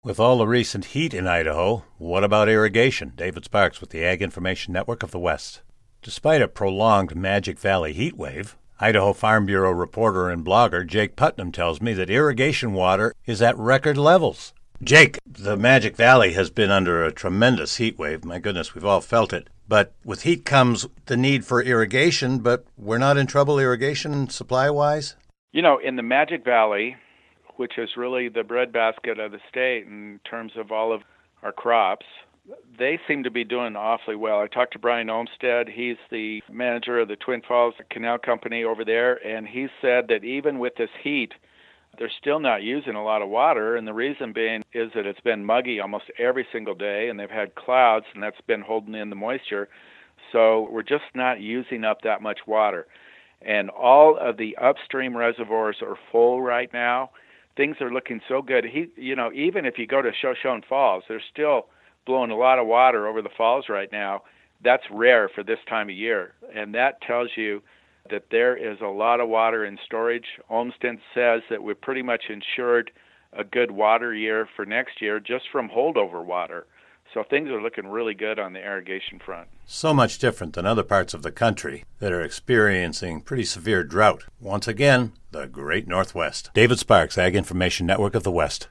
With all the recent heat in Idaho, what about irrigation? David Sparks with the Ag Information Network of the West. Despite a prolonged Magic Valley heat wave, Idaho Farm Bureau reporter and blogger Jake Putnam tells me that irrigation water is at record levels. Jake, the Magic Valley has been under a tremendous heat wave. My goodness, we've all felt it. But with heat comes the need for irrigation, but we're not in trouble irrigation supply-wise? You know, in the Magic Valley, which is really the breadbasket of the state in terms of all of our crops, they seem to be doing awfully well. I talked to Brian Olmstead. He's the manager of the Twin Falls Canal Company over there, and he said that even with this heat, they're still not using a lot of water, and the reason being is that it's been muggy almost every single day, and they've had clouds, and that's been holding in the moisture. So we're just not using up that much water. And all of the upstream reservoirs are full right now. Things are looking so good. Even if you go to Shoshone Falls, they're still blowing a lot of water over the falls right now. That's rare for this time of year, and that tells you that there is a lot of water in storage. Olmsted says that we're pretty much insured a good water year for next year just from holdover water. So things are looking really good on the irrigation front. So much different than other parts of the country that are experiencing pretty severe drought. Once again, the Great Northwest. David Sparks, Ag Information Network of the West.